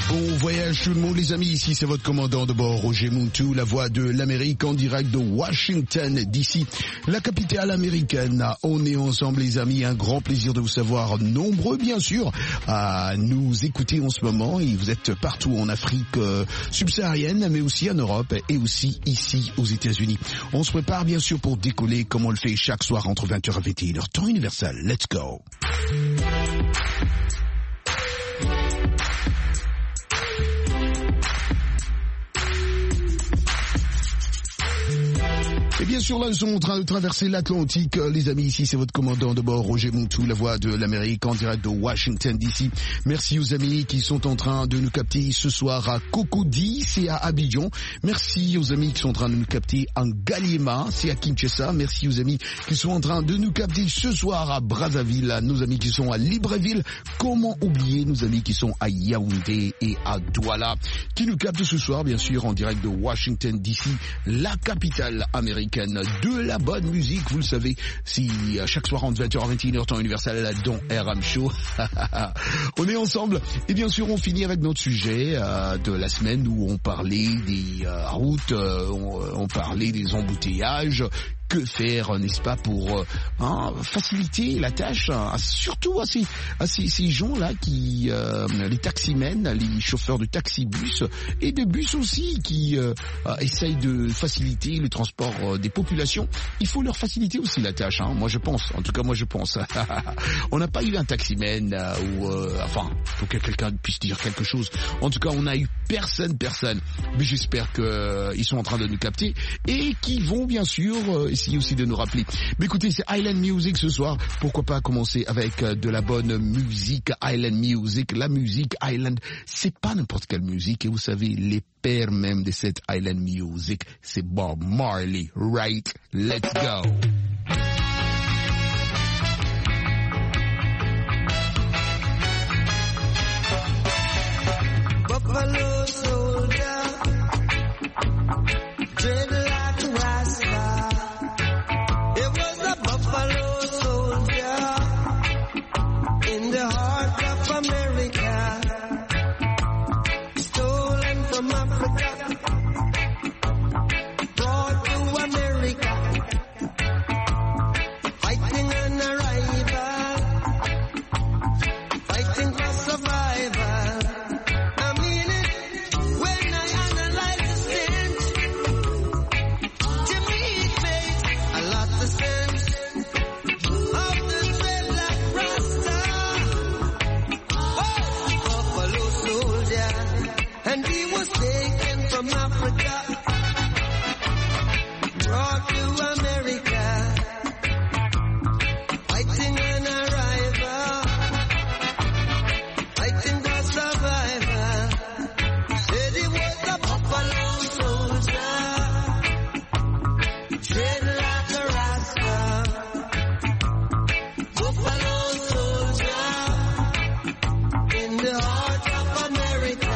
Bon voyage tout le monde les amis, ici c'est votre commandant de bord Roger Muntu, la voix de l'Amérique en direct de Washington DC, la capitale américaine. On est ensemble les amis, un grand plaisir de vous savoir nombreux bien sûr à nous écouter en ce moment et vous êtes partout en Afrique subsaharienne mais aussi en Europe et aussi ici aux États-Unis. On se prépare bien sûr pour décoller comme on le fait chaque soir entre 20h et 21h, temps universel. Let's go. Et bien sûr, là, nous sommes en train de traverser l'Atlantique. Les amis, ici, c'est votre commandant de bord, Roger Muntu, la voix de l'Amérique en direct de Washington DC. Merci aux amis qui sont en train de nous capter ce soir à Cocody, c'est à Abidjan. Merci aux amis qui sont en train de nous capter en Galliema, c'est à Kinshasa. Merci aux amis qui sont en train de nous capter ce soir à Brazzaville, à nos amis qui sont à Libreville. Comment oublier nos amis qui sont à Yaoundé et à Douala, qui nous captent ce soir, bien sûr, en direct de Washington DC, la capitale américaine. De la bonne musique, vous le savez, si chaque soir entre 20h à 21h temps universel dans RM Show. On est ensemble et bien sûr on finit avec notre sujet de la semaine où on parlait des routes, on parlait des embouteillages. Que faire, n'est-ce pas, pour faciliter la tâche, surtout à ces gens-là qui, les taximens, les chauffeurs de taxi-bus et de bus aussi, qui essayent de faciliter le transport des populations. Il faut leur faciliter aussi la tâche, moi je pense, en tout cas moi je pense. On n'a pas eu un taximen faut que quelqu'un puisse dire quelque chose. En tout cas, on n'a eu personne, mais j'espère qu'ils sont en train de nous capter et qu'ils vont bien sûr essayer aussi de nous rappeler. Mais écoutez, c'est Island Music ce soir. Pourquoi pas commencer avec de la bonne musique, Island Music. La musique Island, c'est pas n'importe quelle musique. Et vous savez, les pères même de cette Island Music, c'est Bob Marley. Right? Let's go. Buffalo soldier, dread like a Rasta. It was a buffalo soldier in the heart of America, stolen from Africa, brought to America, fighting an arrival, fighting for survival. From Africa, brought to America, fighting an arrival, fighting for survival. Said he was a buffalo soldier, tread like a Rasta. Buffalo soldier in the heart of America.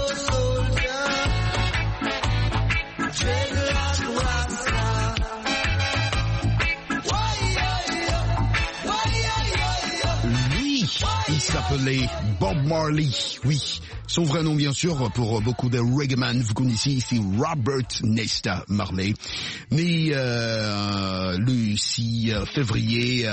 soldier. Dreadlock Rasta. Lui, il s'appelait Bob Marley, oui. Son vrai nom, bien sûr, pour beaucoup de reggaeman, vous connaissez, c'est Robert Nesta Marley, né le 6 février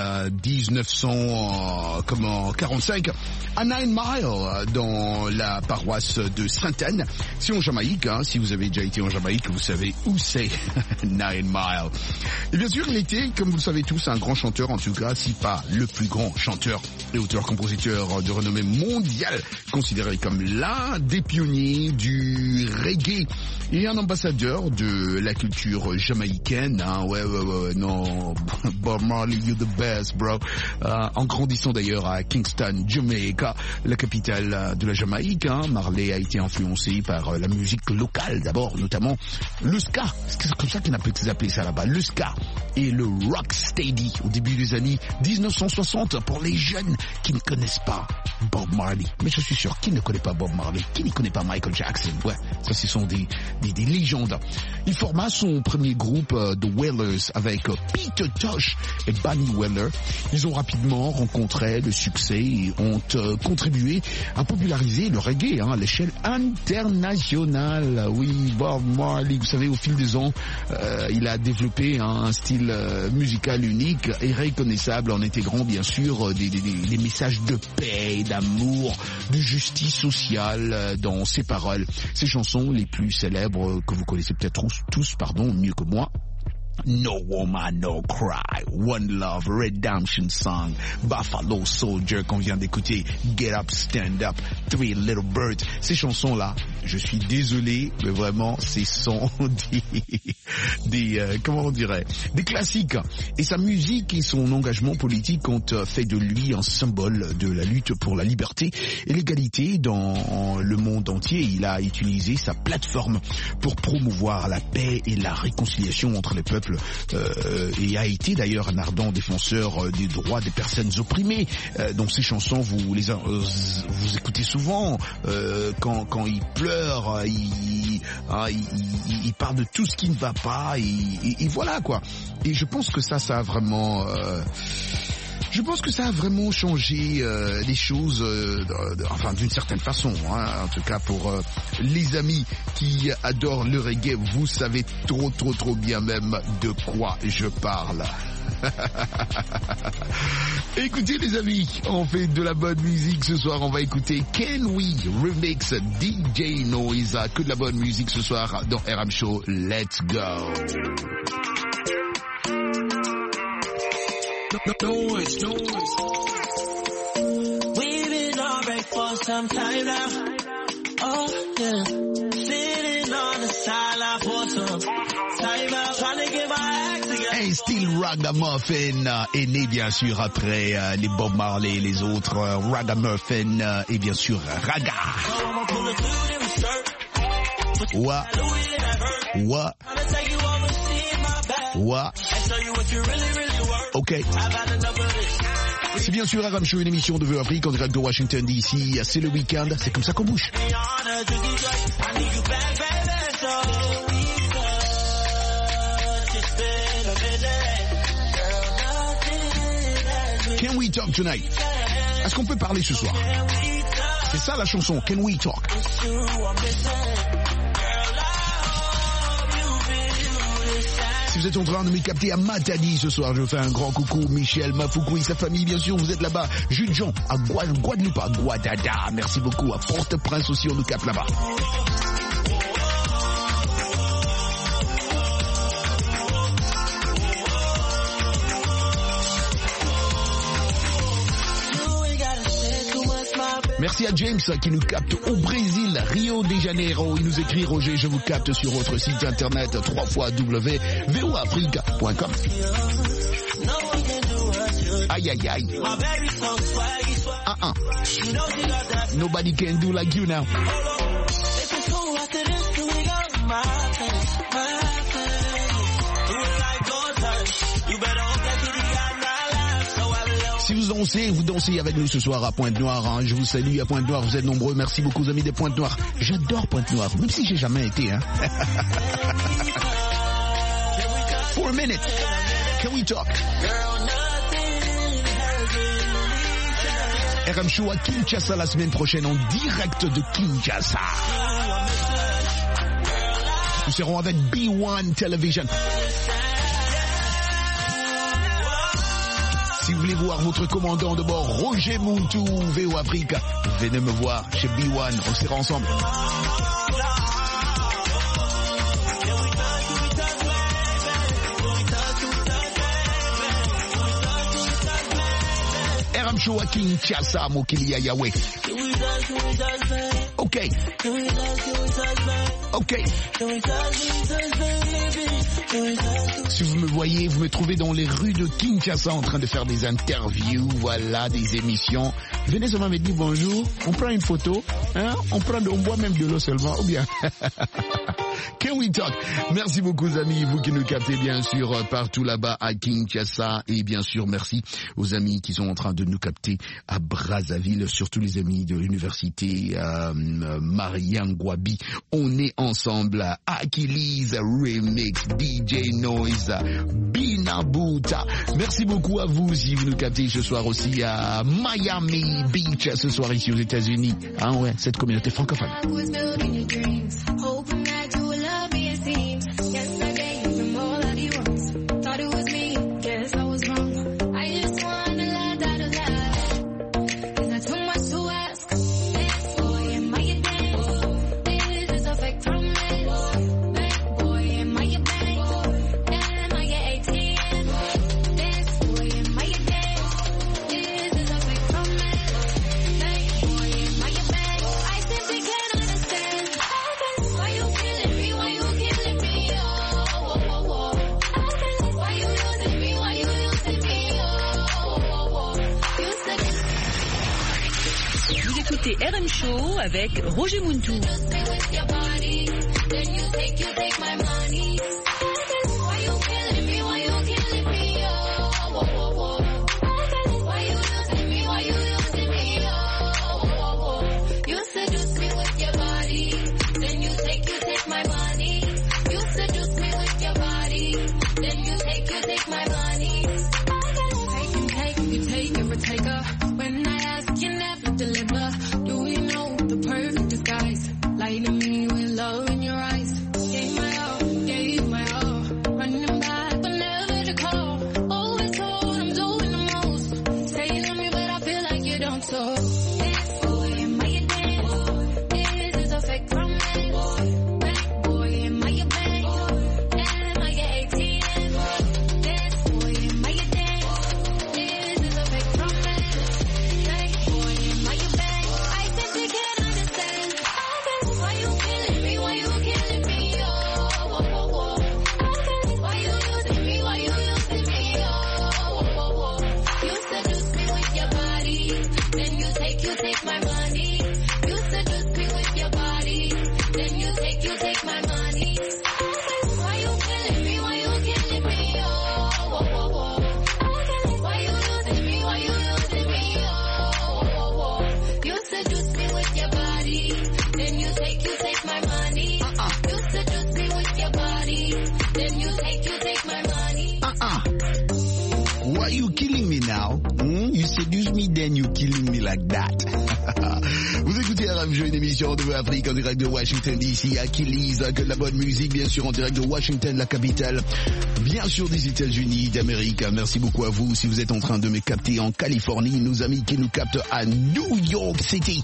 1945 à 9 Mile, dans la paroisse de Sainte-Anne. C'est en Jamaïque, hein, si vous avez déjà été en Jamaïque, vous savez où c'est 9 Mile. Et bien sûr, il était, comme vous le savez tous, un grand chanteur, en tout cas, si pas le plus grand chanteur et auteur-compositeur de renommée mondiale, considéré comme l'un des pionniers du reggae et un ambassadeur de la culture jamaïcaine. Hein, ouais, non, Bob Marley, you're the best, bro. En grandissant d'ailleurs à Kingston, Jamaica, la capitale de la Jamaïque, hein, Marley a été influencé par la musique locale d'abord, notamment le ska. C'est comme ça qu'ils appelaient ça là-bas, le ska et le rocksteady au début des années 1960 pour les jeunes qui ne connaissent pas Bob Marley. Mais je suis sûr, qui ne connaît pas Bob Marley? Qui ne connaît pas Michael Jackson? Ouais, ça ce sont des légendes. Il forma son premier groupe The Wailers avec Peter Tosh et Bunny Wailer. Ils ont rapidement rencontré le succès et ont contribué à populariser le reggae à l'échelle internationale. Oui, Bob Marley, vous savez, au fil des ans, il a développé un style musical unique et reconnaissable en intégrant bien sûr des messages de paix, d'amour, de justice sociale dans ses paroles. Ses chansons les plus célèbres que vous connaissez peut-être tous, mieux que moi. No Woman, No Cry, One Love, Redemption Song, Buffalo Soldier qu'on vient d'écouter, Get Up, Stand Up, Three Little Birds. Ces chansons-là, je suis désolé, mais vraiment, ce sont comment on dirait, des classiques. Et sa musique et son engagement politique ont fait de lui un symbole de la lutte pour la liberté et l'égalité dans le monde entier. Il a utilisé sa plateforme pour promouvoir la paix et la réconciliation entre les peuples. Et a été d'ailleurs un ardent défenseur des droits des personnes opprimées. Dans ses chansons, vous écoutez souvent quand il pleure, il parle de tout ce qui ne va pas et voilà quoi. Et je pense que ça a vraiment changé les choses, enfin d'une certaine façon, hein, en tout cas pour les amis qui adorent le reggae, vous savez trop bien même de quoi je parle. Écoutez les amis, on fait de la bonne musique ce soir, on va écouter Can We Remix DJ Noise, que de la bonne musique ce soir dans RM Show, let's go. We've been alright for some time now. Oh yeah, sitting on the sideline for some time now, trying to get my act together. Hey, Still Ragamuffin est né bien sûr après les Bob Marley et les autres Ragamuffin et bien sûr Raga. What? Ok. C'est bien sûr RM Show, une émission de Vœux Afrique en direct de Washington DC. C'est le week-end, c'est comme ça qu'on bouge. Can we talk tonight? Est-ce qu'on peut parler ce soir? C'est ça la chanson, Can we talk? Si vous êtes en train de me capter à Matadi ce soir, je fais un grand coucou, Michel, Mafoukou et sa famille, bien sûr, vous êtes là-bas. Jules Jean, à Guadeloupe, à Guadada, merci beaucoup, à Port-au-Prince aussi, on nous capte là-bas. Merci à James qui nous capte au Brésil, Rio de Janeiro. Il nous écrit: Roger, je vous capte sur votre site internet www.voafrica.com. Aïe aïe aïe. Nobody can do like you now. Si vous vous dansez avec nous ce soir à Pointe-Noire. Hein. Je vous salue à Pointe-Noire, vous êtes nombreux. Merci beaucoup, aux amis de Pointe-Noire. J'adore Pointe-Noire, même si j'ai jamais été. Hein. For a minute, can we talk? RM Show à Kinshasa la semaine prochaine en direct de Kinshasa. Nous serons avec B1 Television. Si vous voulez voir votre commandant de bord, Roger Muntu, VO Afrique, venez me voir chez B1, on sera ensemble. RM Show à Kinshasa, Mokilia Yahweh. Ok. Si vous me voyez, vous me trouvez dans les rues de Kinshasa en train de faire des interviews, voilà, des émissions. Venez seulement me dire bonjour, on prend une photo, hein, on boit même de l'eau seulement, ou bien... Can we talk? Merci beaucoup, amis, vous qui nous captez bien sûr partout là-bas à Kinshasa, et bien sûr merci aux amis qui sont en train de nous capter à Brazzaville, surtout les amis de l'université Mariangwabi. On est ensemble. Achilles Remix, DJ Noise, Binabuta. Merci beaucoup à vous si vous nous captez ce soir aussi à Miami Beach, ce soir ici aux États-Unis. Ah ouais, cette communauté francophone. RM Show avec Roger Muntu. De Afrique en direct de Washington DC, Achilles, que de la bonne musique bien sûr en direct de Washington, la capitale, bien sûr des États-Unis d'Amérique. Merci beaucoup à vous si vous êtes en train de me capter en Californie, nos amis qui nous captent à New York City,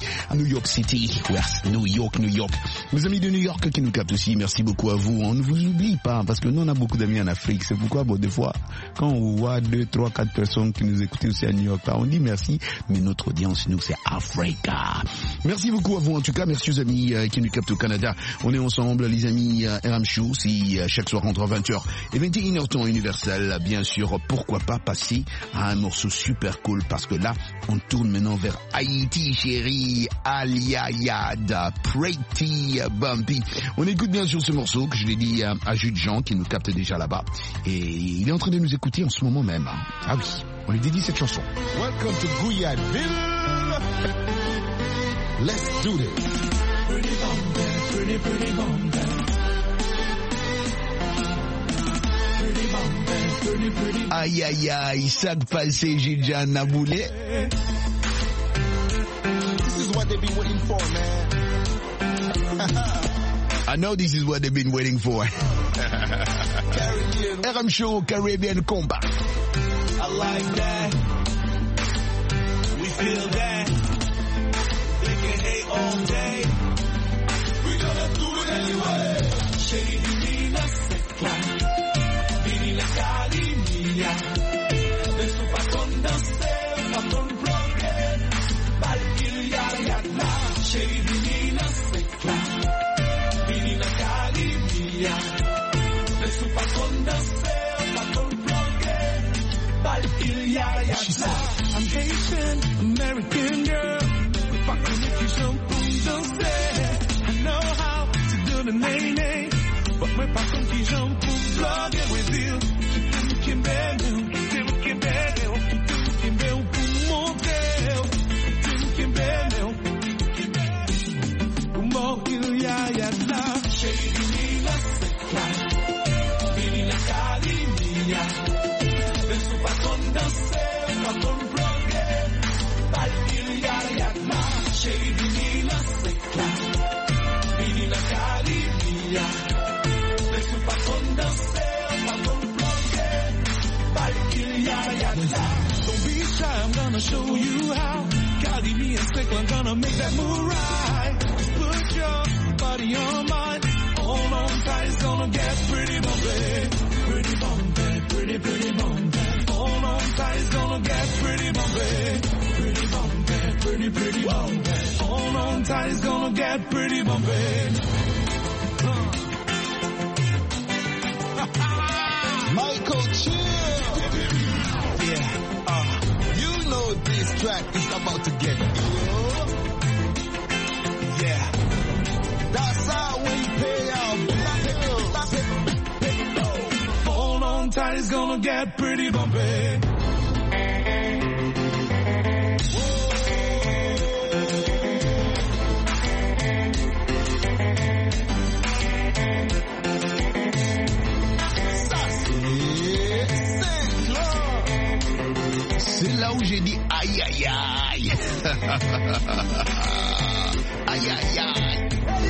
yes, New York, nos amis de New York qui nous captent aussi, merci beaucoup à vous. On ne vous oublie pas parce que nous on a beaucoup d'amis en Afrique, c'est pourquoi bon, des fois quand on voit 2, 3, 4 personnes qui nous écoutent aussi à New York, là, on dit merci, mais notre audience nous c'est Africa. Merci beaucoup à vous en tout cas, merci aux amis qui nous captent au Canada. On est ensemble les amis RM Show, c'est chaque soir entre 20h et 21h temps universel. Bien sûr, pourquoi pas passer à un morceau super cool parce que là, on tourne maintenant vers Haïti chérie, Aliayad, Pretty Bumpy. On écoute bien sûr ce morceau que je l'ai dit à Jules Jean qui nous capte déjà là-bas et il est en train de nous écouter en ce moment même. Ah oui. On lui dédie cette chanson. Welcome to Guyadeville. Let's do this. Pretty Bombay, pretty Bombay. Pretty Bombay, pretty. Aïe aïe aïe, ça que passé Giljan Naboulé. This is what they've been waiting for, man. I know this is what they've been waiting for. Caribbean. RM Show, Caribbean Combat. I like that. We feel that. They can hate all day. We gonna do it anyway. Shady Nina Secla. Nina Carimia. De su patón dancer, patón progres. Valkyria Yatla. Shady Nina Secla. Nina Carimia. De su patón dancer, patón progres. Valkyria Yatla. I'm Haitian, American girl. If I can make you shampoo, don't say. I know how to do the nay-nay. But my passion qui shampoo, plug it with you. Tu can bear me, tu can bear me, tu can bear me, mon Dieu. Tu can bear me, Valkyria Yatla. Shady Nina Secla. Nina Carimia. De su patón dancer, patón progres. Valkyria Yatla. Shady Nina Secla. Nina Carimia. De su patón dancer, patón progres. Valkyria Yatla. Don't be shy, I'm gonna show you how. Carimia Secla, gonna make that move right. Just put your body on mine. Hold on tight, it's gonna get pretty Bombay. Pretty Bombay, pretty Bombay. Hold on tight, it's gonna get pretty Bombay. Pretty Bombay, pretty Bombay. Hold on tight, it's gonna get pretty Bombay. Michael Chill. Yeah, You know this track is about to get ill. yeah. That's how we pay our bills. Hold on tight, it's gonna get pretty Bombay. C'est là où j'ai dit aïe aïe aïe. Aïe aïe aïe.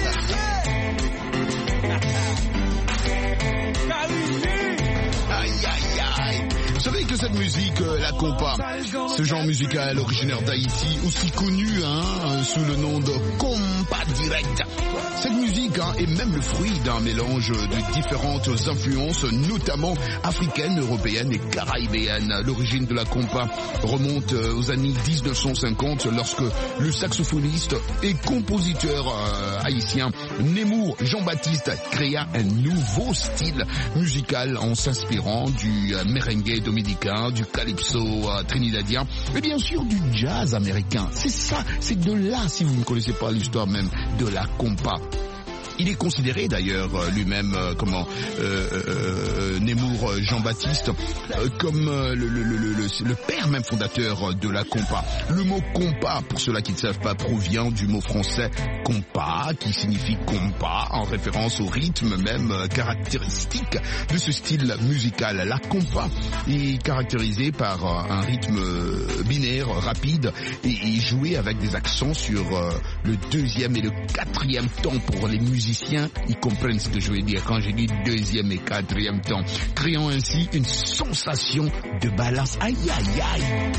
Aïe aïe aïe. Vous savez que cette musique, la compa, ce genre musical originaire d'Haïti, aussi connu sous le nom de compa direct. Cette musique est même le fruit d'un mélange de différentes influences, notamment africaines, européennes et caribéennes. L'origine de la compa remonte aux années 1950 lorsque le saxophoniste et compositeur haïtien Nemours Jean-Baptiste créa un nouveau style musical en s'inspirant du merengue dominicain, du calypso trinidadien et bien sûr du jazz américain. C'est ça, c'est de là, si vous ne connaissez pas l'histoire même de la compa. Il est considéré d'ailleurs lui-même Nemours Jean-Baptiste comme le père même fondateur de la compa. Le mot compa, pour ceux-là qui ne savent pas, provient du mot français compa, qui signifie compas, en référence au rythme même caractéristique de ce style musical. La compa est caractérisée par un rythme binaire, rapide et joué avec des accents sur le deuxième et le quatrième temps pour les musiciens. Ils comprennent ce que je veux dire quand j'ai dit deuxième et quatrième temps, créant ainsi une sensation de balance. Aïe aïe aïe.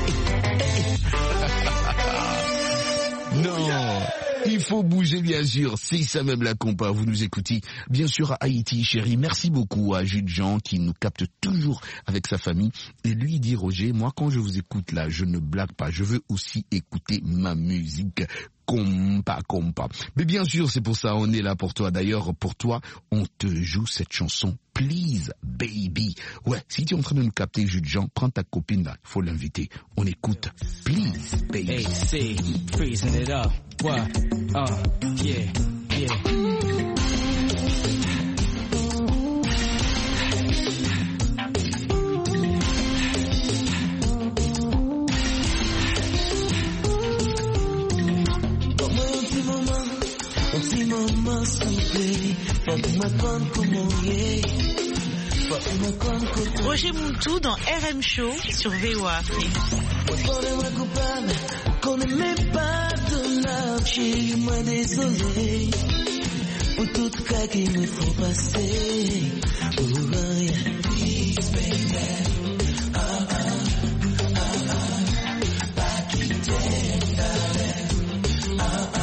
Non, il faut bouger bien sûr, c'est ça même la compa. Vous nous écoutez bien sûr à Haïti, chérie. Merci beaucoup à Jules Jean qui nous capte toujours avec sa famille. Et lui dit, Roger, moi quand je vous écoute là, je ne blague pas, je veux aussi écouter ma musique. Compa. Mais bien sûr, c'est pour ça, on est là pour toi. D'ailleurs, pour toi, on te joue cette chanson, Please Baby. Ouais, si tu es en train de nous capter, Jules Jean, prends ta copine là, il faut l'inviter. On écoute Please Baby. AC, freezing it up. What? Yeah. Un petit moment soufflé, faut que me compte comment y est. Roger Muntu dans RM Show sur VOA Afrique. Connais-moi coupable, connais même pas ton âme, chérie, moi désolé. Pour tout cas qu'il me faut passer, pour rien. Please, baby. Pas quitter, darling.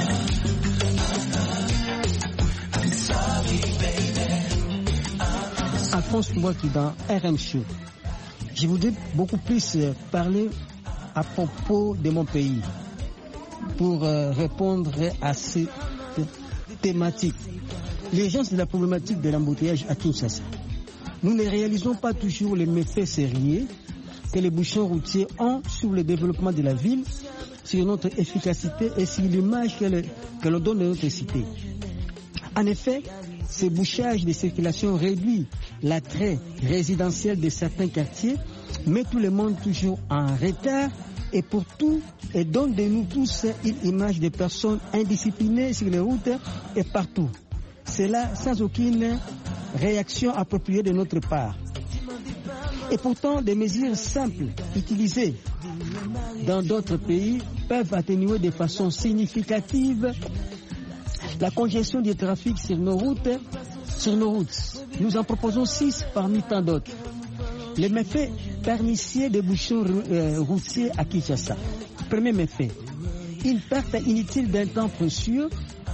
I'm sorry, baby. Alphonse Kouaki dans RM Show. Je voudrais beaucoup plus parler à propos de mon pays pour répondre à cette thématique. L'urgence de la problématique de l'embouteillage à Kinshasa. Nous ne réalisons pas toujours les méfaits sérieux que les bouchons routiers ont sur le développement de la ville, sur notre efficacité et sur l'image que l'on donne de notre cité. En effet, ce bouchage de circulation réduit l'attrait résidentiel de certains quartiers, met tout le monde toujours en retard et pour tout, et donne de nous tous une image de personnes indisciplinées sur les routes et partout. Cela sans aucune réaction appropriée de notre part. Et pourtant, des mesures simples utilisées dans d'autres pays peuvent atténuer de façon significative la congestion du trafic sur nos routes. Nous en proposons 6 parmi tant d'autres. Les méfaits pernicieux des bouchons routiers à Kinshasa. Premier méfait, une perte inutile d'un temps précieux.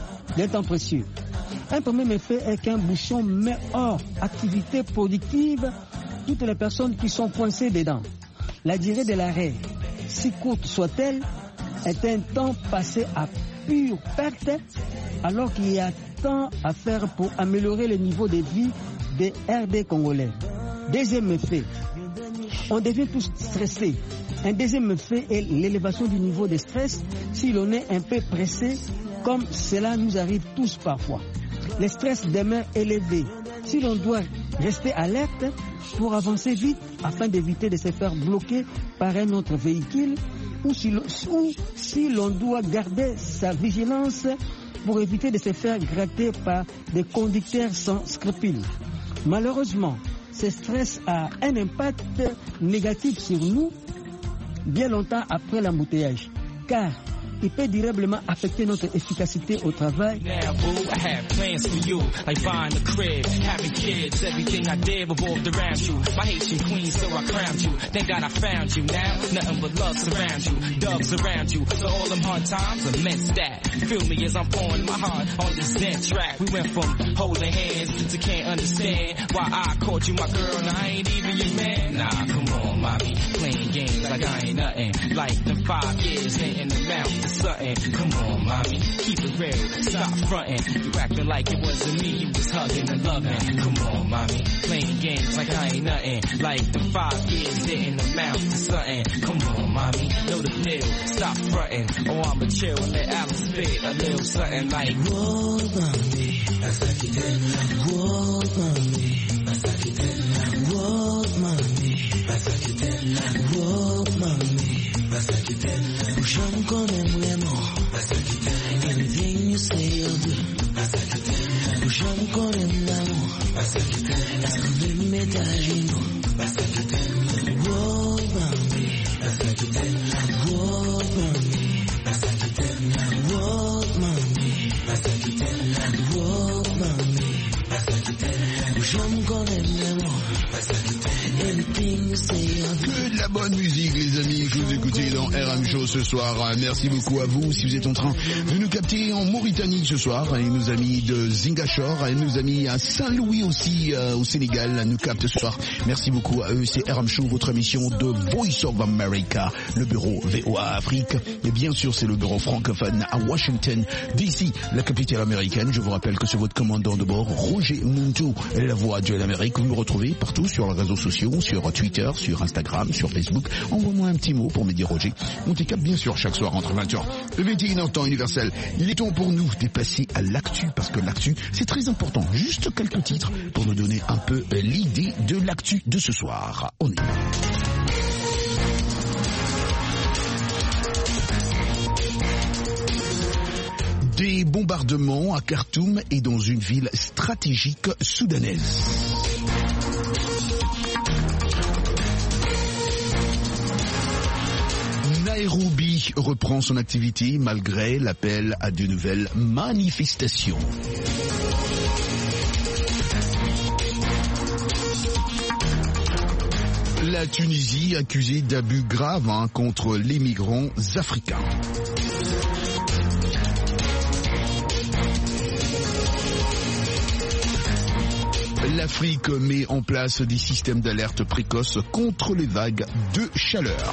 Un premier méfait est qu'un bouchon met hors activité productive toutes les personnes qui sont coincées dedans. La durée de l'arrêt, si courte soit-elle, est un temps passé à pure perte, alors qu'il y a tant à faire pour améliorer le niveau de vie des RD congolais. Deuxième effet, on devient tous stressés. Un deuxième effet est l'élévation du niveau de stress si l'on est un peu pressé, comme cela nous arrive tous parfois. Le stress demeure élevé. Si l'on doit rester alerte pour avancer vite afin d'éviter de se faire bloquer par un autre véhicule, ou si l'on doit garder sa vigilance pour éviter de se faire gratter par des conducteurs sans scrupules. Malheureusement, ce stress a un impact négatif sur nous bien longtemps après l'embouteillage, car il peut durablement affecter notre efficacité au travail. Now, boo, I have plans for you, like buying a crib, having kids, everything I did revolved around you. My Haitian queen, so I crowned you. Thank God I found you. Now, nothing but love surrounds you, doves around you. So all them hard times are meant that. Feel me as I'm pouring my heart on this Zen track. We went from holding hands to can't understand why I called you my girl. Now I ain't even your man. Nah, come on, mommy, playing games like I ain't nothing. Like them 5 years in the mouth. Something. Come on, mommy, keep it real, stop frontin'. You acting like it wasn't me, you was hugging and loving. Come on, mommy, playing games like I ain't nothing. Like the 5 years didn't amount to something. Come on, mommy, know the deal, stop frontin'. Oh, I'ma chill and let Alice spit a little something like. Whoa, mommy, whoa, mommy, whoa, mommy, whoa, mommy. J'aime qu'on aime vraiment. Anything you say I'll do. J'aime qu'on aime l'amour. Est-ce qu'on veut mettre à genoux? Whoa, mommy. Whoa, mommy. Whoa, mommy. Whoa, mommy. J'aime qu'on aime l'amour. Anything you say I'll do. Que de la bonne musique, les amis, que vous écoutez dans RM Show ce soir. Merci beaucoup à vous si vous êtes en train de nous capter en Mauritanie ce soir, et nos amis de Zingachor, et nos amis à Saint-Louis aussi au Sénégal nous captent ce soir. Merci beaucoup à eux. C'est RM Show, votre émission de Voice of America, le bureau VOA Afrique, et bien sûr c'est le bureau francophone à Washington DC, la capitale américaine. Je vous rappelle que c'est votre commandant de bord, Roger Muntu, la voix de l'Amérique. Vous me retrouvez partout sur les réseaux sociaux, sur Twitter, sur Instagram, sur Facebook. Envoie-moi un petit mot pour me dire Roger. On te capte bien sûr chaque soir entre 20h et 21h temps universel. Il est temps pour nous de passer à l'actu, parce que l'actu c'est très important. Juste quelques titres pour nous donner un peu l'idée de l'actu de ce soir. On est là. Des bombardements à Khartoum et dans une ville stratégique soudanaise. Nairobi reprend son activité malgré l'appel à de nouvelles manifestations. La Tunisie accusée d'abus graves contre les migrants africains. L'Afrique met en place des systèmes d'alerte précoce contre les vagues de chaleur.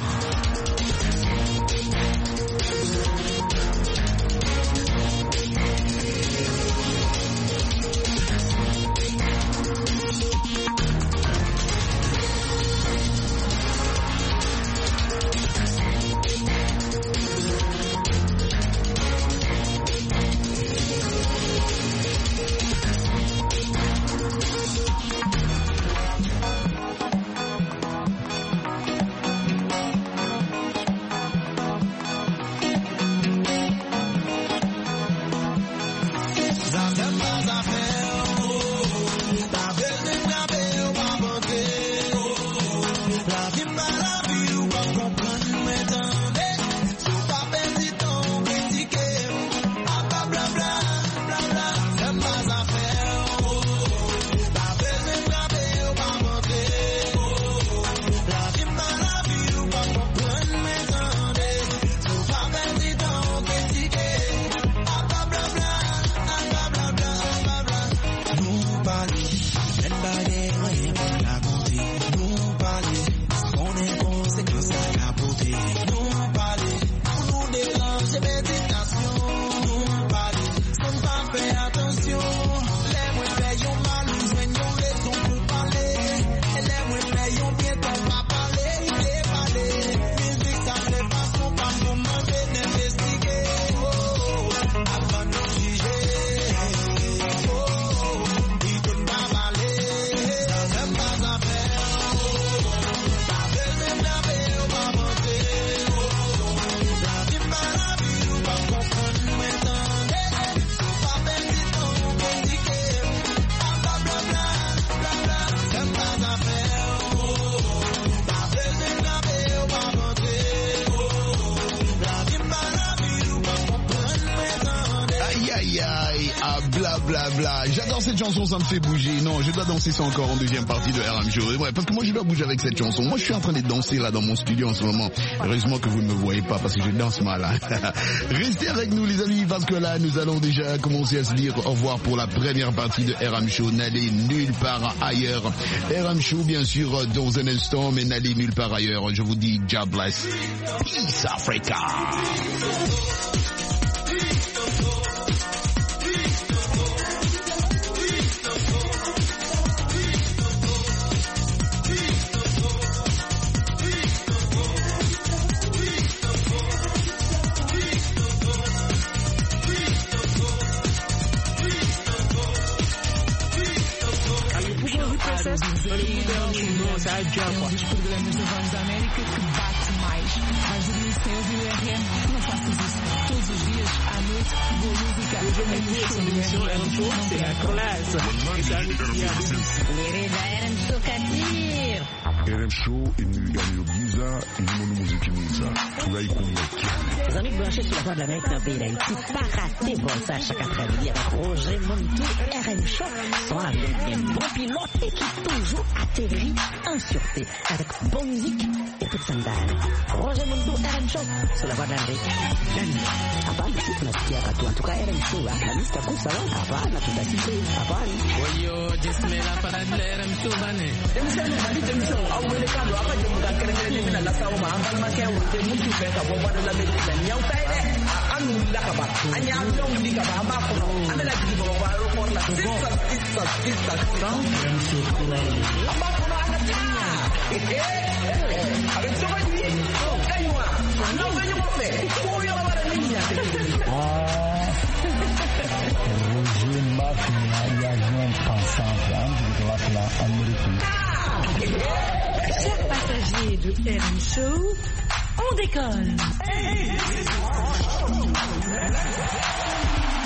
Blablabla. J'adore cette chanson, ça me fait bouger. Non, je dois danser ça encore en deuxième partie de RM Show. Ouais, parce que moi je dois bouger avec cette chanson. Moi je suis en train de danser là dans mon studio en ce moment. Heureusement que vous ne me voyez pas parce que je danse mal. Hein. Restez avec nous les amis parce que là nous allons déjà commencer à se dire au revoir pour la première partie de RM Show. N'allez nulle part ailleurs. RM Show bien sûr dans un instant, mais n'allez nulle part ailleurs. Je vous dis God bless. Peace Africa. Um dos programas da Voz da América que bate mais. Vais dormir sem ouvir o RM? Não faças isso. Todos os dias, à noite, boa música. RM Show iniliganiyogiza ilimoni muziki mwiza tunaikunyekea. Les amis branchés sur la Voix de l'Amérique dans le pays d'Haïti, pas raté pour ça chaque après-midi avec Roger Montou, RM Show, sont avec un bon pilote et qui toujours atterrit en sûreté avec bonne musique et toute sandale. Roger Montou, RM Show, sur la Voix de l'Amérique. Hapana, si tunasikia watu, en tout cas RM Show, la liste kuu sawa, hapana, tutasikia, hapana. Oyo, jismela para RM Show bane. Kando apa je muda kere ni na lasa o ma ambal ma ke wurte mutu be ka bo bada la be ni nyau tai de anu la ka ba anya long di ka ba ba ko anda la di bo ba ro por la sista amba ko na anda tinya avec so ba ni kaiwa no be ni mo fe ko yo ba ni nya Roger Mafia y a rien pensant là américain. Chers passagers de RM Show, on décolle.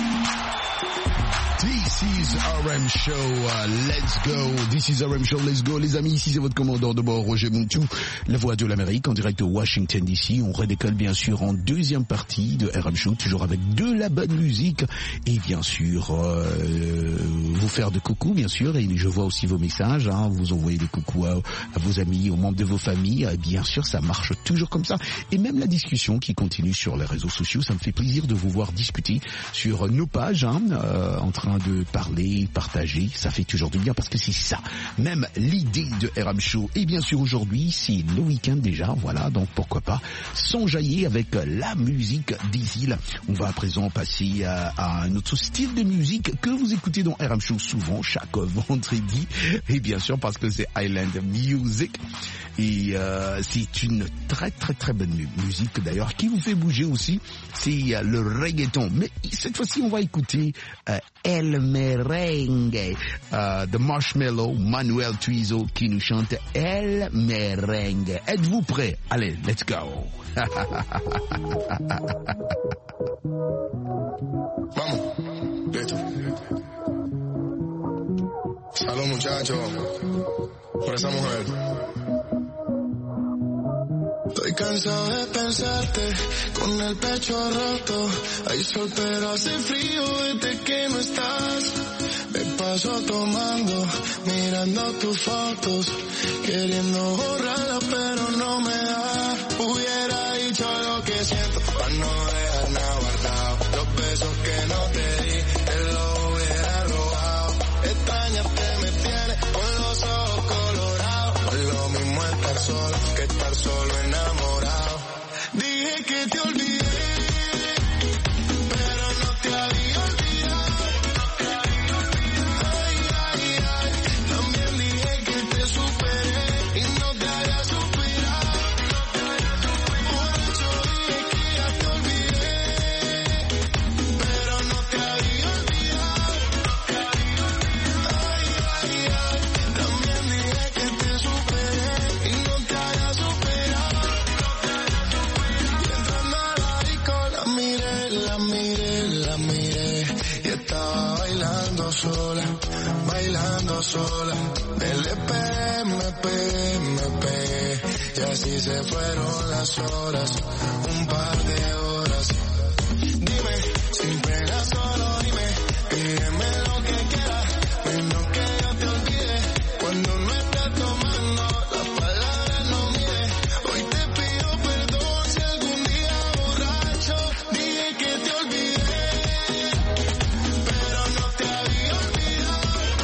This is RM Show, let's go. This is RM Show, let's go. Les amis, ici c'est votre commandant de bord, Roger Muntu, la voix de l'Amérique, en direct de Washington DC. On redécolle bien sûr en deuxième partie de RM Show, toujours avec de la bonne musique et bien sûr vous faire de coucou bien sûr. Et je vois aussi vos messages, hein, vous envoyez des coucous à vos amis, aux membres de vos familles. Et bien sûr, ça marche toujours comme ça. Et même la discussion qui continue sur les réseaux sociaux, ça me fait plaisir de vous voir discuter sur nos pages, hein, en train de parler, partager, ça fait toujours du bien parce que c'est ça, même l'idée de RM Show. Et bien sûr aujourd'hui, c'est le week-end déjà, voilà, donc pourquoi pas s'enjailler avec la musique des îles. On va à présent passer à un autre style de musique que vous écoutez dans RM Show souvent, chaque vendredi, et bien sûr parce que c'est Island Music. Et c'est une très très très bonne musique d'ailleurs qui vous fait bouger aussi, c'est le reggaeton. Mais cette fois-ci on va écouter El Merengue de Marshmello, Manuel Turizo qui nous chante El Merengue. Êtes-vous prêts? Allez, let's go. Vamos, listo. Salud muchachos, por esa mujer. Estoy cansado de pensarte con el pecho roto. Hay sol pero hace frío desde que no estás. Me paso tomando, mirando tus fotos, queriendo borrarlas pero no me da. Hubiera dicho lo que siento para no dejar nada guardado. Los besos que no te di, te los hubiera robado. Extrañarte me tiene con los ojos colorados. No es lo mismo estar solo que estar solo enamorado. Dije que te olvidé, pero no te había olvidado. Ay, ay, ay, también dije que te superé y no te había superado. Por eso dije que ya te olvidé, pero no te había olvidado. Ay, ay, ay, también dije que te superé y no te había superado. Entrando a la disco la miré y estaba bailando sola. Me pegué y así se fueron las horas, un par de horas. Dime, sin pena solo dime, pídeme lo que quieras, menos que yo te olvide. Cuando no estés tomando, las palabras no miden. Hoy te pido perdón si algún día borracho dije que te olvidé, pero no te había olvidado.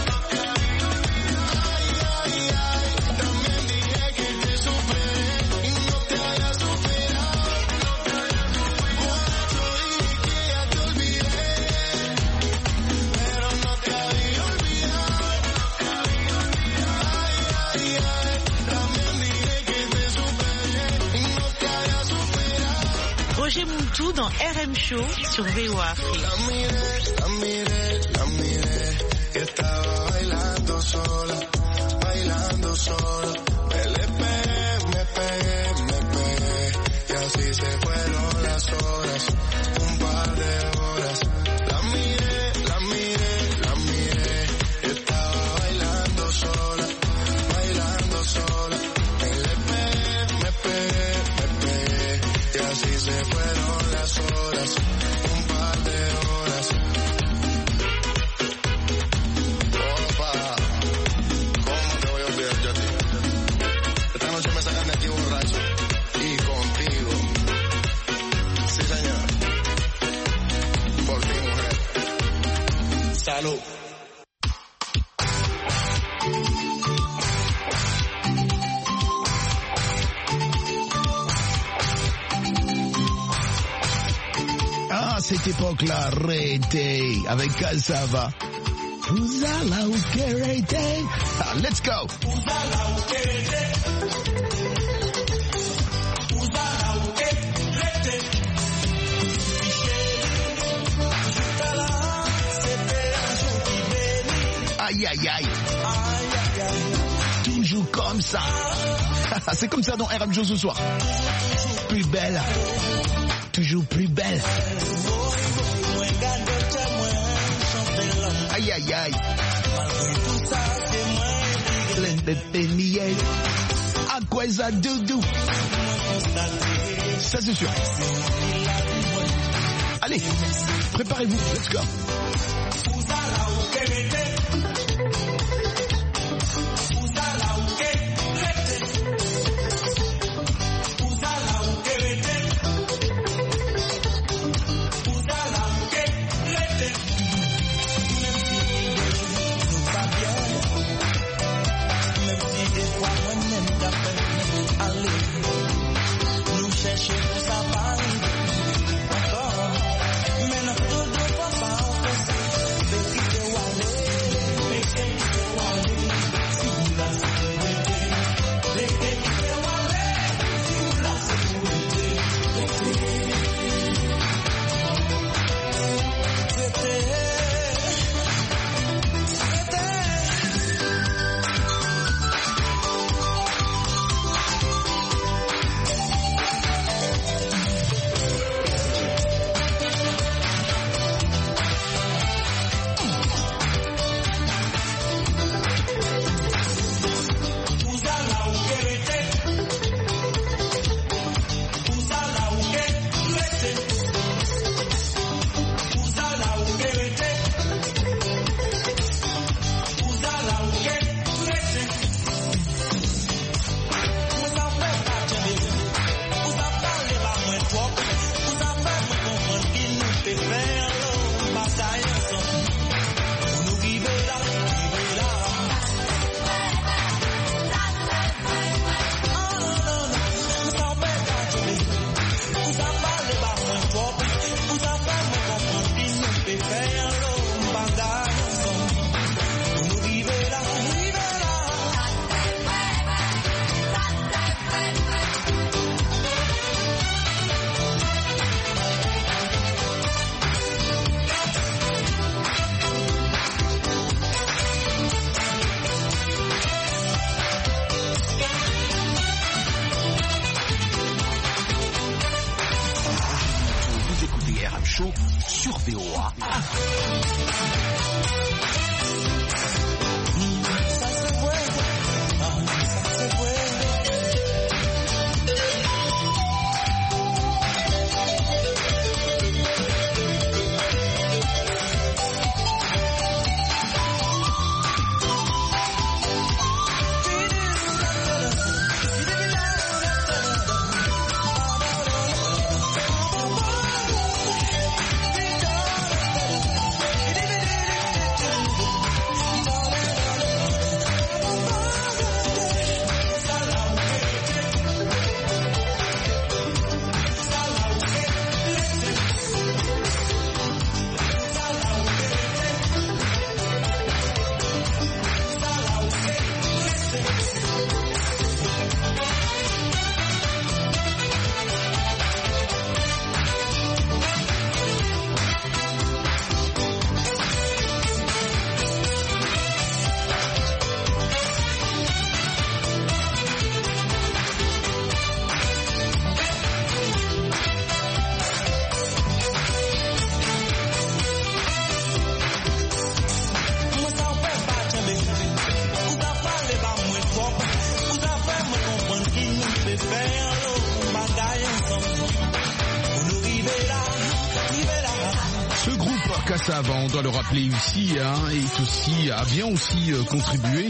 Ay, ay, ay, también dije que te superé y no te había superado. Borracho dije que ya te olvidé, pero no te había olvidado. Ay, ay, ay, también dije que te superé y no te había superado. Roger Muntu dans RM Show sur VOA Afrique. La miré y estaba bailando sola. Me pegué y así se fueron las horas, un par de horas. La miré y estaba bailando sola. Me pegué y así se fueron las horas, un par de horas. Opa, ¿cómo te voy a olvidar yo a ti? Esta noche me sacan de aquí borracho y contigo. Sí, señor. Por ti, mujer. Salud. À cette époque-là, arrêtez avec Cassava. Uzala ukerete. Let's go. Aïe aïe aïe. Toujours comme ça. C'est comme ça dans RM Show ce soir. Plus belle. Toujours plus belle. Aïe aïe aïe. À quoi ça doudou? Ça c'est sûr. Allez, préparez-vous, let's go. Sur VOA. Cassava, on doit le rappeler ici, a bien aussi contribué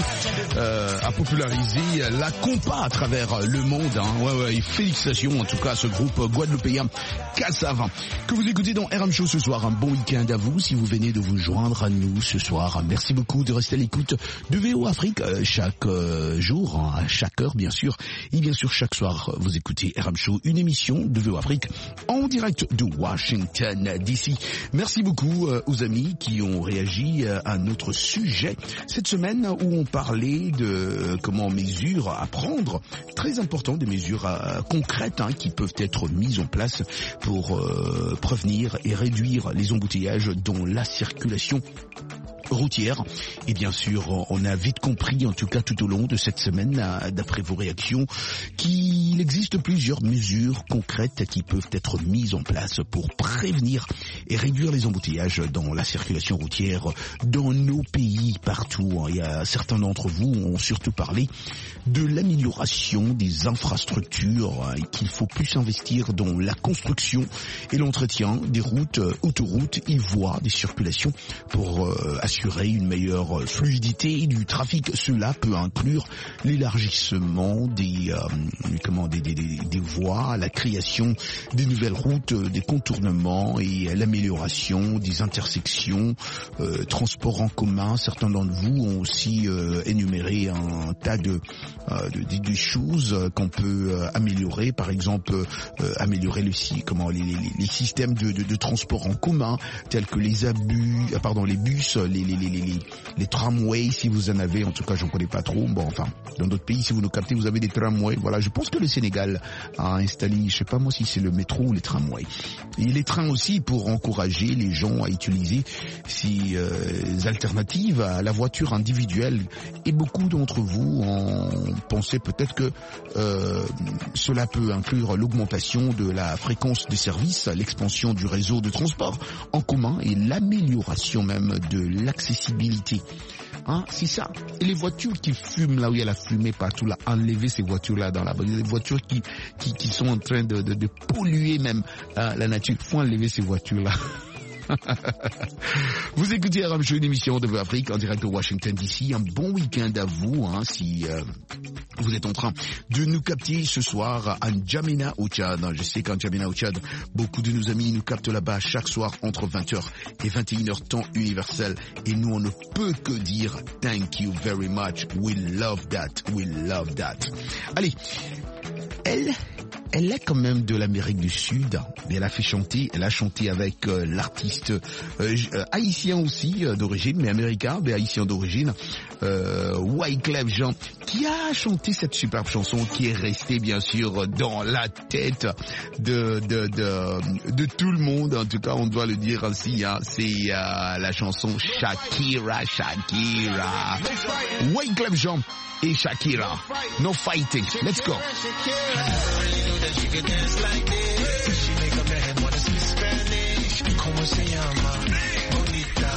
à populariser la compas à travers le monde. Et félicitations en tout cas à ce groupe guadeloupéen Cassava que vous écoutez dans RM Show ce soir. Un bon week-end à vous si vous venez de vous joindre à nous ce soir. Merci beaucoup de rester à l'écoute de VO Afrique chaque jour, à chaque heure bien sûr. Et bien sûr chaque soir vous écoutez RM Show, une émission de VO Afrique en direct de Washington DC. Merci beaucoup aux amis qui ont réagi à notre sujet cette semaine où on parlait de comment mesures à prendre, très important, des mesures concrètes qui peuvent être mises en place pour prévenir et réduire les embouteillages dans la circulation routière. Et bien sûr, on a vite compris, en tout cas tout au long de cette semaine, d'après vos réactions, qu'il existe plusieurs mesures concrètes qui peuvent être mises en place pour prévenir et réduire les embouteillages dans la circulation routière dans nos pays partout. Il y a certains d'entre vous ont surtout parlé de l'amélioration des infrastructures et qu'il faut plus investir dans la construction et l'entretien des routes, autoroutes et voies des circulations pour assurer une meilleure fluidité du trafic. Cela peut inclure l'élargissement des voies, la création des nouvelles routes, des contournements et l'amélioration des intersections, transports en commun. Certains d'entre vous ont aussi énuméré un tas de choses qu'on peut améliorer, par exemple améliorer les systèmes de transport en commun tels que les bus, les tramways, si vous en avez. En tout cas, je ne connais pas trop. Bon, enfin, dans d'autres pays, si vous nous captez, vous avez des tramways. Voilà, je pense que le Sénégal a installé, je sais pas moi si c'est le métro ou les tramways. Et les trains aussi pour encourager les gens à utiliser ces alternatives à la voiture individuelle. Et beaucoup d'entre vous ont pensé peut-être que cela peut inclure l'augmentation de la fréquence des services, l'expansion du réseau de transport en commun et l'amélioration même de l'accessibilité. C'est ça. Et les voitures qui fument là où il y a la fumée partout là, enlever ces voitures-là dans la base. Les voitures qui sont en train de polluer même la nature. Il faut enlever ces voitures-là. Vous écoutez RM Show, une émission de Afrique en direct de Washington DC. Un bon week-end à vous, si vous êtes en train de nous capter ce soir à N'Djamena au Tchad. Je sais qu'à N'Djamena au Tchad, beaucoup de nos amis nous captent là-bas chaque soir entre 20h et 21h temps universel. Et nous, on ne peut que dire thank you very much. We love that. We love that. Allez, elle est quand même de l'Amérique du Sud, mais elle a chanté avec l'artiste haïtien aussi d'origine, mais américain, mais haïtien d'origine, Wyclef Jean, qui a chanté cette superbe chanson qui est restée bien sûr dans la tête de tout le monde. En tout cas, on doit le dire ainsi, c'est la chanson Shakira. Wyclef Jean et Shakira, No Fighting. Let's go. She could dance like this. She make a man wanna speak Spanish. Como se llama? Bonita.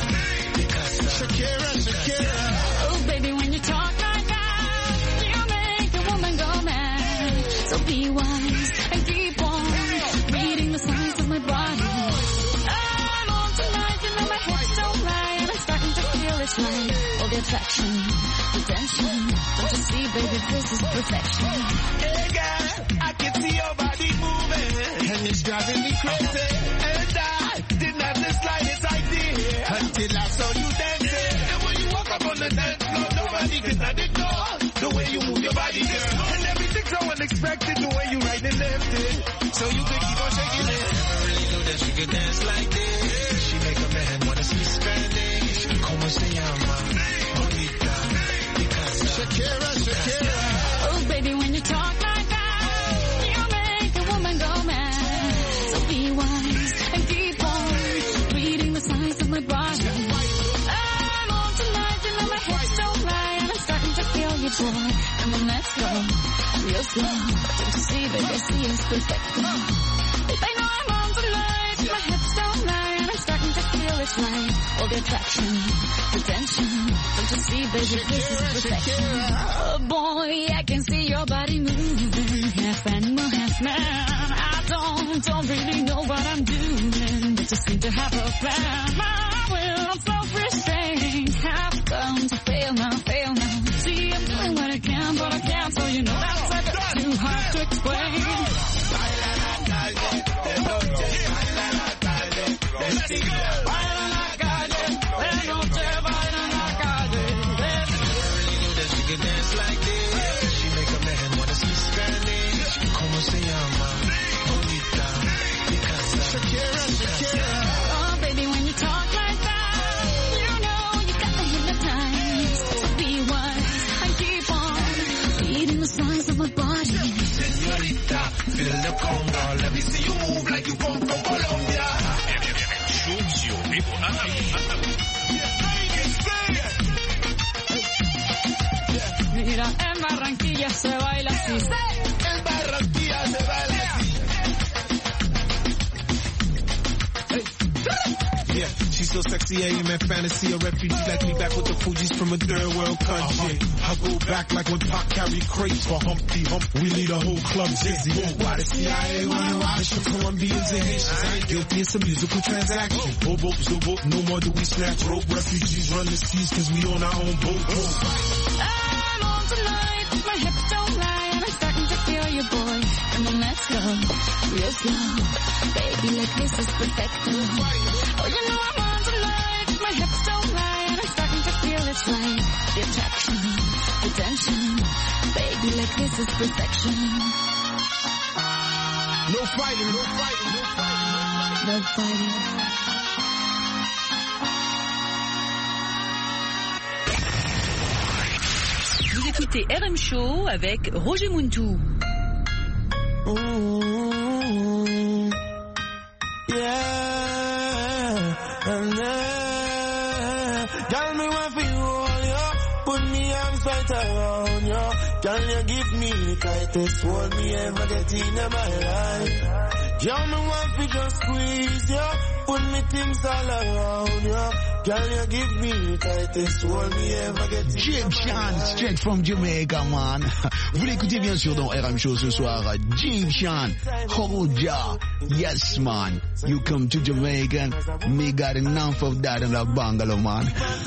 Shakira. Oh, baby, when you talk like that, you make a woman go mad. So be wise and keep on reading the signs of my body. I'm on tonight, you know my hips don't lie, and I'm starting to feel it's right. All the attraction, the tension. Don't you see, baby, this is perfection. Hey, girl, I can see your body moving, and it's driving me crazy. And I didn't have the slightest idea until I saw you dancing. And when you walk up on the dance floor, nobody can ignore the way you move your body, girl. And everything's so unexpected, the way you right and left it. So you can keep on shaking it. Never really knew that she could dance like this. She make a man wanna speak Spanish. Como se llama? Bonita. Shakira. Oh, baby, when you talk like that, you make a woman go mad. So be wise and keep on reading the signs of my body. I'm on tonight, you know my hips don't lie, and I'm starting to feel you, boy. Come on, let's go, real slow. Don't you see, baby, I see it's perfect. Babe, I know I'm on tonight, my hips don't lie, and I'm starting to feel it's right. All the attraction, the tension. Don't you see, baby, this is perfection. Oh boy, I can see your body moving, half animal, half man. I don't really know what I'm doing, but just seem to have a plan. My will, I'm self-restrained, have come to fail now. See, I'm doing what I can, but I can't, so you know that's a bit too hard to explain. Dance like this. She make a man wanna speak Spanish. Como se llama? Bonita. Shakira. Oh, baby, when you talk like that, you know you got me hypnotized. So be wise and keep on reading the signs of my body. Señorita, feel the conga. Let me see you move like you come from Colombia. Show sur Vivo. still sexy, I am in fantasy. A refugee like me back with the Fugees from a third world country. I go back like when Pac carried crates for Humpty Hump. We lead a whole club dizzy. Why the CIA wanna watch the Colombians and Haitians? I ain't guilty, it's a musical transaction. Bobo, Zobo, no more do we snatch rope. Refugees run the seas cause we on our own boat. I'm on tonight, my hips don't lie, and I'm starting to feel you, boy. And then let's go, real slow. Baby, like this is perfect. Oh, you know I'm on tonight, my hips don't lie, and I'm starting to feel it's right. The attraction, the tension. Baby, like this is perfection. No fighting, no fighting, no fighting. No fighting. Vous écoutez RM Show avec Roger Muntou. Girl, me want for you all, yo. Put me arms right around you. Girl, you give me the tightest hold me ever get in my life. Girl, me want for just squeeze you. Put me things all around you. Girl, you give me the tightest hold me ever get in my life. Egyptian, straight from Jamaica, man. Vous l'écoutez bien sûr dans RM Show ce soir. Egyptian, Hoja, yes man. You come to Jamaica, me got enough of that in the bungalow, man.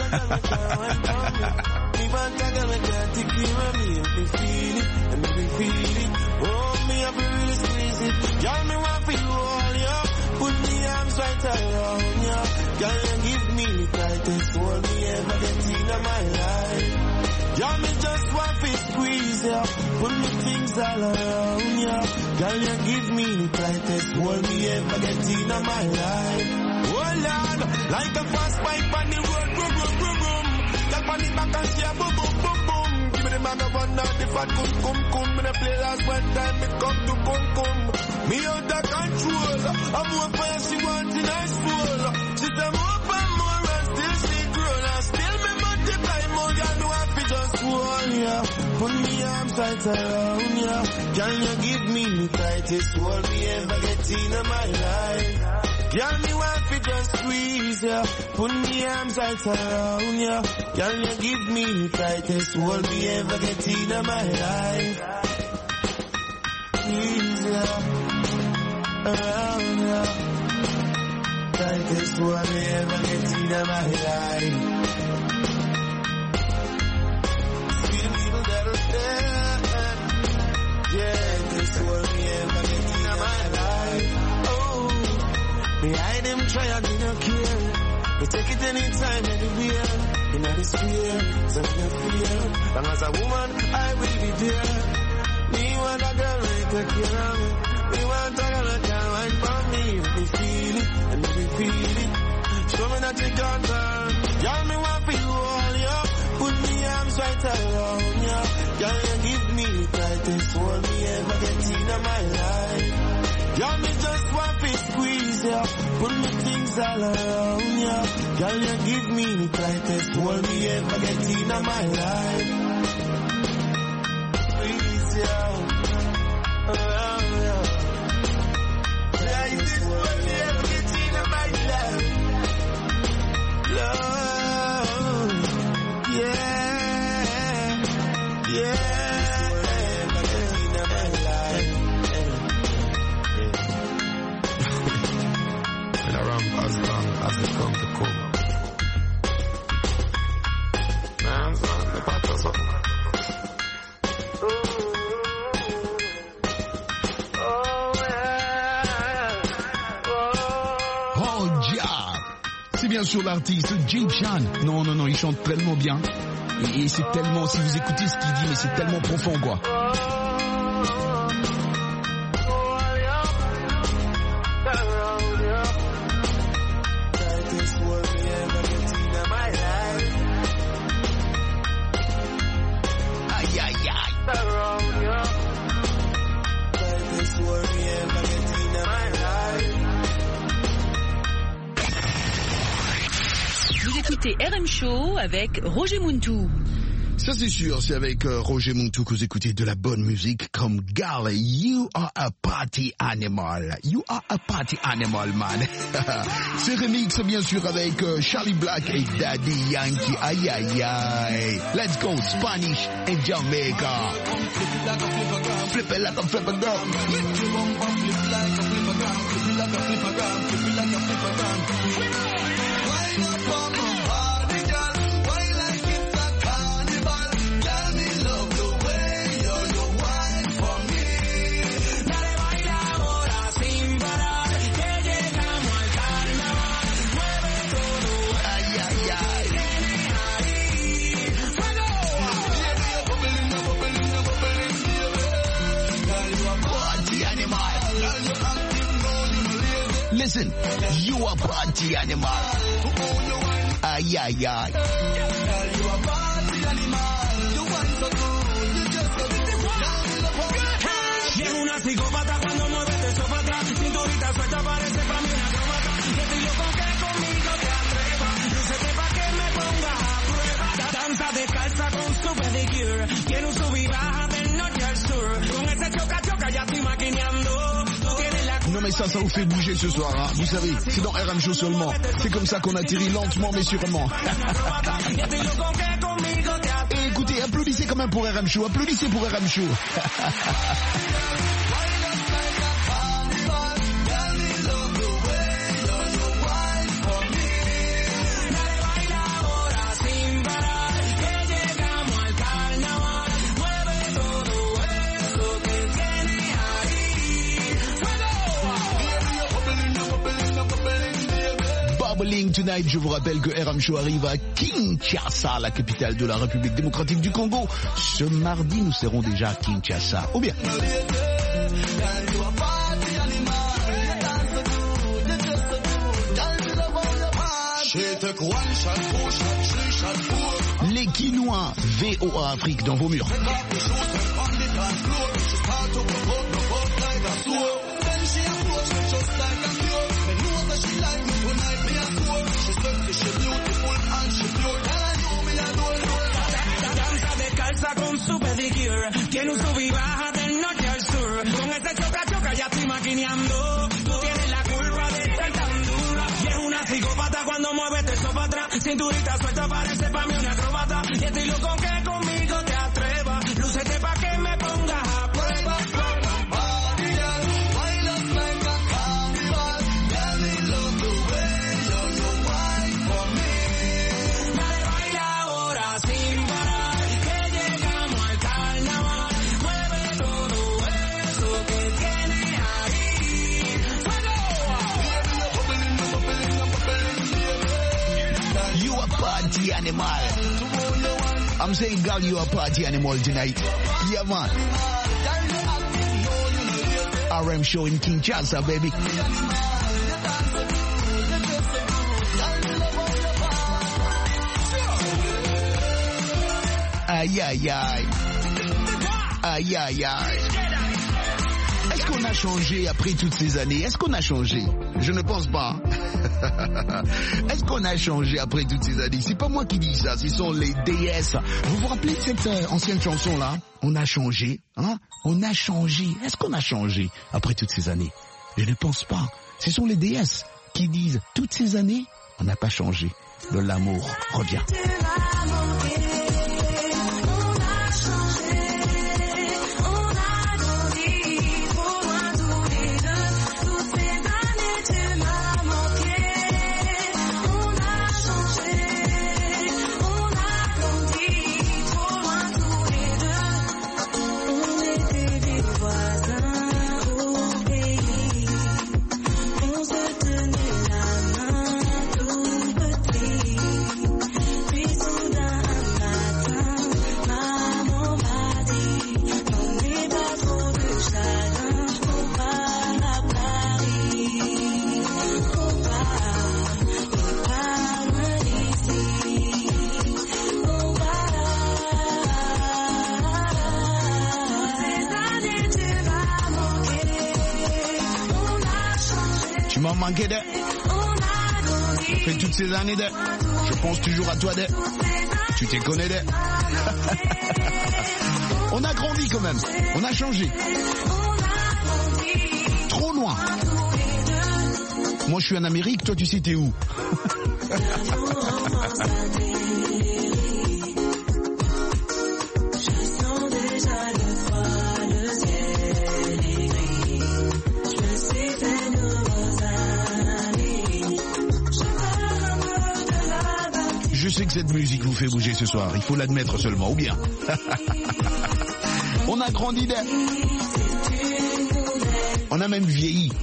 Oh, me have to really squeeze it. Girl, me want for you all, yo. Put me arms right around you. Girl, you give me the tightest hold me ever get in my life. Girl, me just want to squeeze you. Put me things all around you. Girl, you give me the tightest hold me ever get in my life. Oh Lord, like a fast pipe on the road, boom, boom, boom, boom. Girl, on the back and say boom, boom, boom, boom. Give me the bag of one out the fat cum. Me the play last one time, it come to cum. Me out of control. I'm more fire she wants in her soul. She say more and more and still she grown. And still me multiply more, girl, do I fi just hold ya. Put me arms right around ya. Girl, you give me the tightest hold me ever get in my life. Girl, me want fi just squeeze ya. Put me arms right around ya. Girl, you give me the tightest hold me ever get in my life. Squeeze ya, around ya. Tightest hold me ever get in my life. Sweet little that'll stand. Yeah, this hold me ever get in my life. Behind them try and do not care. We take it anytime, anywhere. In the sphere, so no fear. Long as a woman, I will be there. Me want a girl who take care of me. Me want a girl who can wine for me. If me feel it, and if me feel it. Show me that you can't turn. Girl, me want for you all, yo. Put me arms right around you. Girl, you give me the tightest hold me ever get in my life. Girl, me just want to squeeze ya. Put me things all around ya. Girl, you give me the tightest hold me ever get in my life. Squeeze ya, around ya. Tightest hold me ever get in my life. Love, yeah, yeah. As long as it come to come. Man's on the patters up. Oh, ja. C'est bien sûr l'artiste Egyptian. Non, il chante tellement bien. Et c'est tellement, si vous écoutez ce qu'il dit, mais c'est tellement profond, quoi. Vous écoutez RM Show avec Roger Muntou. Ça c'est sûr, c'est avec Roger Montou que vous écoutez de la bonne musique comme Girl, you are a party animal. You are a party animal, man. C'est remix bien sûr avec Charlie Black et Daddy Yankee. Aïe aïe aïe. Let's go Spanish and Jamaica. Flip it like a flipper girl. Listen, you a party animal. Ay, ay, ay. Es una psicópata cuando mueve eso para atrás. Cinturita suelta parece para mí una acróbata. Yo estoy loco que conmigo te atrevas. Lúcete pa' que me pongas a prueba. Danza descalza con su pedicure. Tiene un sub y baja del norte al sur. Con ese choca ya estoy maquineando. Non mais ça vous fait bouger ce soir, hein. Vous savez, c'est dans RM Show seulement. C'est comme ça qu'on atterrit lentement mais sûrement. Et écoutez, applaudissez quand même pour RM Show, applaudissez pour RM Show. Tonight, je vous rappelle que RM Show arrive à Kinshasa, la capitale de la République démocratique du Congo. Ce mardi, nous serons déjà à Kinshasa. Ou bien. Les Quinois, VOA Afrique dans vos murs. Con su pedicure, tiene un sub y baja del norte al sur. Con ese choca ya estoy maquineando. Tú tienes la culpa de estar tan dura. Y es una psicópata cuando mueves eso para atrás. Cinturita suelta parece para mí una acróbata. Y estoy loco que conmigo te atrevas. Lúcete pa' que me pongas a prueba. Party animal. I'm saying, girl, you are party animal tonight. Yeah, man. RM Show in Kinshasa, baby. Aïe, aïe, aïe. Aïe, aïe, aïe. Est-ce qu'on a changé après toutes ces années? Est-ce qu'on a changé? Je ne pense pas. Est-ce qu'on a changé après toutes ces années? C'est pas moi qui dis ça, ce sont les DS. Vous vous rappelez de cette ancienne chanson-là? On a changé, hein? On a changé. Est-ce qu'on a changé après toutes ces années? Je ne pense pas. Ce sont les DS qui disent toutes ces années, on n'a pas changé. De l'amour revient. m'as manqué de. Ça fait toutes ces années de. Je pense toujours à toi de. Tu t'es connais des. On a grandi quand même. On a changé. Trop loin. Moi je suis en Amérique, toi tu sais t'es où? Je sais que cette musique vous fait bouger ce soir, il faut l'admettre seulement, ou bien. On a grandi d'air. On a même vieilli.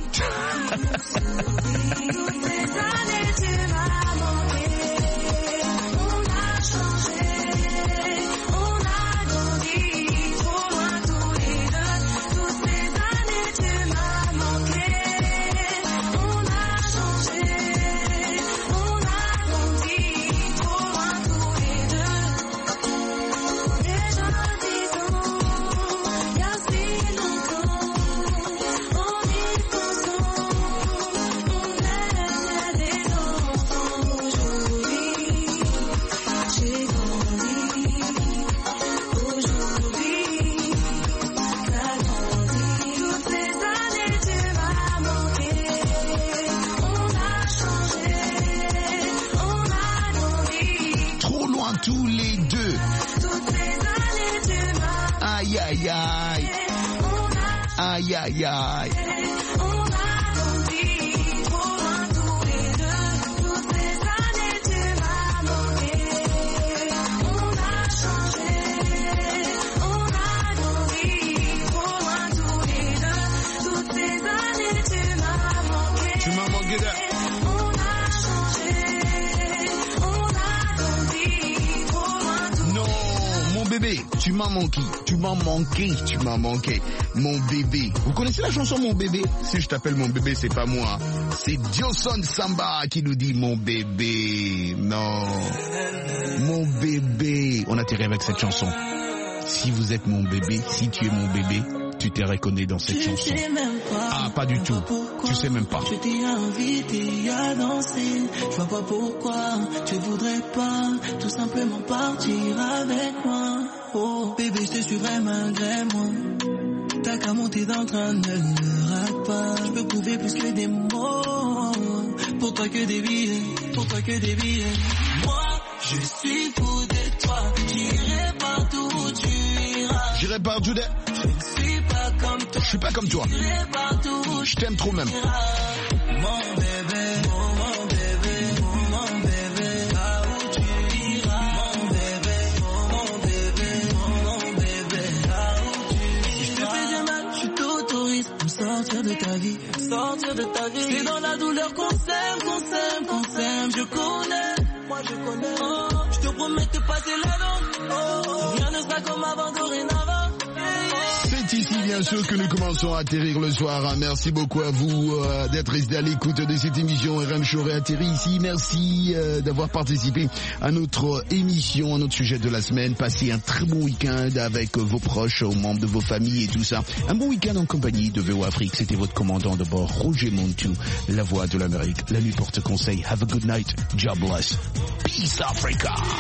Tous les deux. Aïe aïe aïe. Aïe aïe aïe. Tu m'as manqué de... Bébé, tu m'as manqué, mon bébé. Vous connaissez la chanson Mon bébé? Si je t'appelle mon bébé, c'est pas moi. C'est Dioson Samba qui nous dit mon bébé. Non, mon bébé. On atterrit avec cette chanson. Si vous êtes mon bébé, si tu es mon bébé, tu t'es reconnu dans cette chanson. Ah, pas du tout. Tu sais même pas. Je t'ai invité à danser. Je vois pas pourquoi tu voudrais pas tout simplement partir avec moi. Oh, bébé, je te suivrai malgré moi. T'as qu'à monter dans le train, ne le rate pas. Je peux prouver plus que des mots. Pour toi que des billets, Moi, je suis fou de toi. J'irai partout où tu iras. J'irai partout de... Je suis pas comme toi. Je t'aime trop même. Mon bébé, mon bébé, mon bébé, là où tu iras. Mon bébé, mon bébé, là où tu iras. Si je te fais du mal, je t'autorise à me sortir de ta vie. C'est dans la douleur qu'on s'aime. Je connais, moi je connais. Oh, je te promets de passer l'avant. Rien ne sera comme avant, dorénavant. C'est ici bien sûr que nous commençons à atterrir le soir. Merci beaucoup à vous d'être resté à l'écoute de cette émission. RM Show réatterrit ici. Merci d'avoir participé à notre émission, à notre sujet de la semaine. Passez un très bon week-end avec vos proches, aux membres de vos familles et tout ça. Un bon week-end en compagnie de VOA Afrique. C'était votre commandant de bord, Roger Montou, la voix de l'Amérique. La nuit porte conseil. Have a good night. God bless. Peace Africa.